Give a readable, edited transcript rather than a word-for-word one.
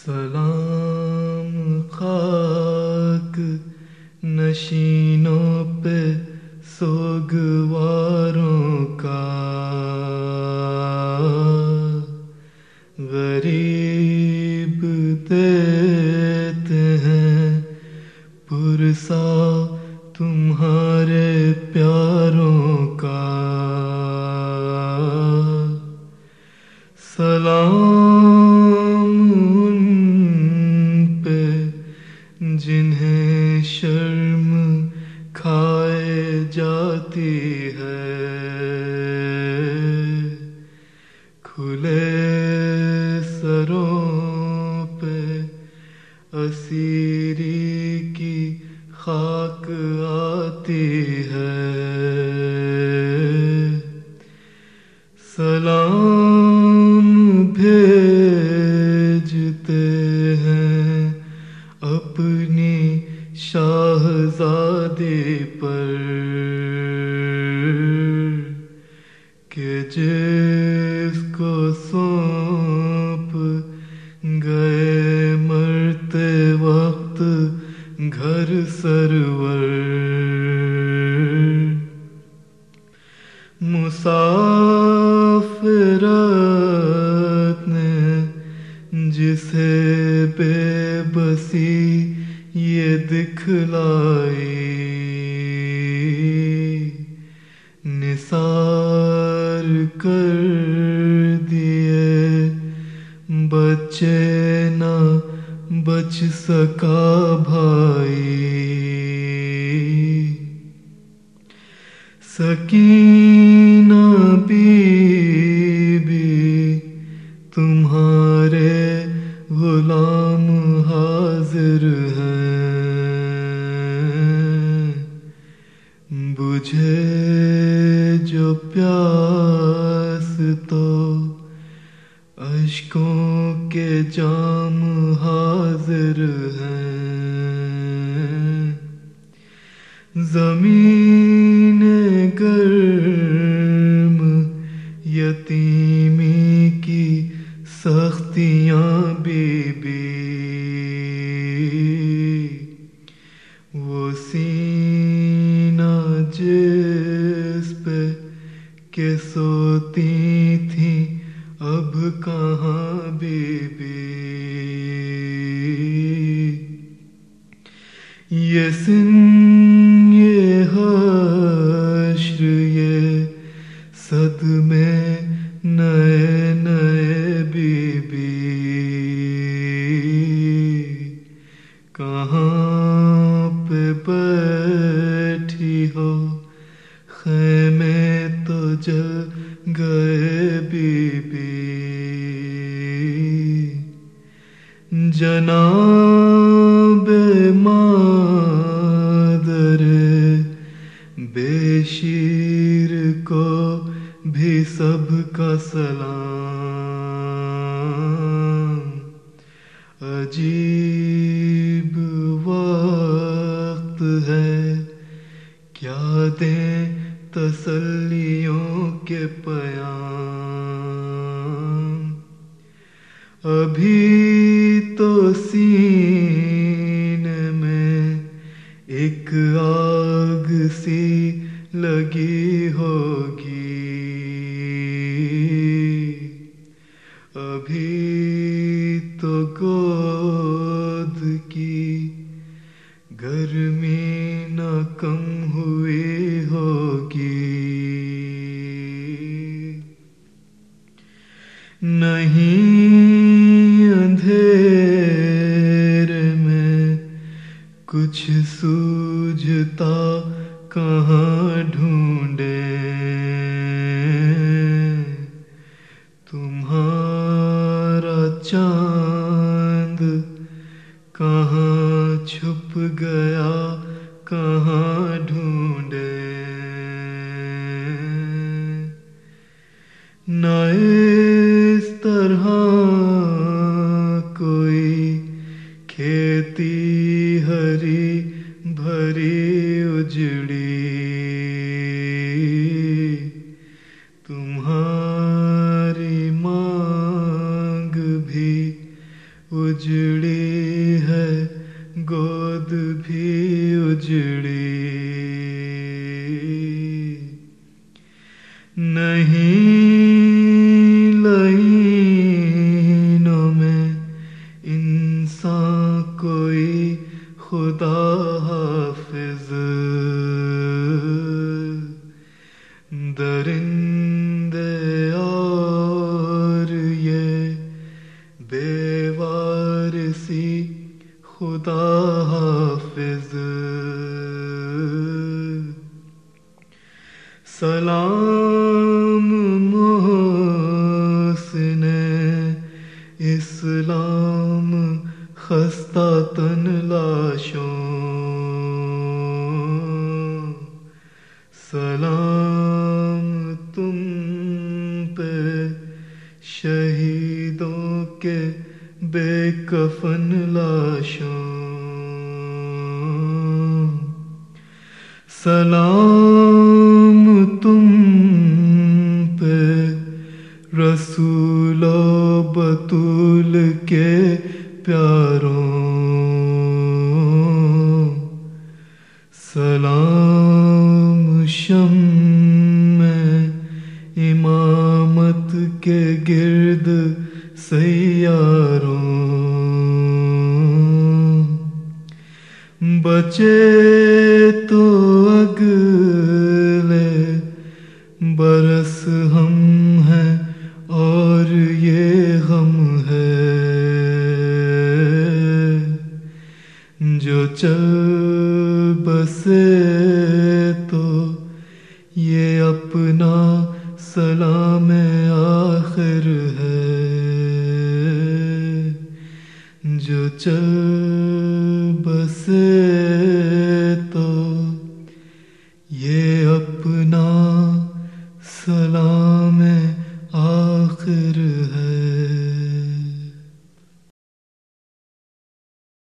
سلام خاک نشینوں پہ سوگواروں کا، غریب دیتے ہیں پرسا تمہارے پیاروں کا۔ سلام ان پہ جنہیں شرم کھائے جاتی ہے، کھلے سروں پہ اسیری کی خاک آتی ہے۔ سلام بھیجتے ہیں اپنی شاہزادی پر کہ جس کو سونپ گئے مرتے وقت گھر سرور، مسافرت نے جسے بے بسی یہ دکھلائی، نثار کر دیے بچے نہ بچ سکا بھائی۔ سکینہ بی بی تمہارے غلام حاضر ہیں، بجھے جو پیاس تو اشکوں کے جام حاضر ہیں، زمین گرم یتیمی کی سختیاں بی بی، وہ سینہ جس پہ کہ سوتی تھیں اب کہاں بی بی، یہ سن یہ حشر یہ صدمے نئے نئے بی بی، کہاں پہ بیٹھی ہو خیمے تو جل گئے بی بی، جناب مادر بے شیر کو بھی سب کا سلام، عجیب وقت ہے کیا دیں تسلیوں کے پیام، ابھی تو سینے میں ایک آگ سی لگی ہوگی، ابھی تو گود کی گرمی نہ کم ہوئی ہوگی، نہیں اندھیرے میں کچھ سوجھتا کہاں ڈھونڈیں، تمہارا چاند کہاں چھپ گیا کہاں ڈھونڈیں، نہ اس طرح کوئی کھیتی ہری بھری اجڑی، تمہاری مانگ بھی اجڑی ہے گود بھی اجڑی، نہیں لعینوں میں انسان کوئی خدا حافظ، درندے اور یہ بے وارثی خدا حافظ، سلام محسن اسلام خستہ تن لاشوں، سلام تم پہ شہیدوں کے بے کفن لاشوں، سلام تم پہ رسول و بطول کے پیاروں، سلام شمع امامت کے گرد سیاروں، بچے تو اگلے برس ہم ہیں اور یہ غم ہے، جو چل بسے تو یہ اپنا سلام آخر ہے، جو چل بسے تو یہ اپنا سلام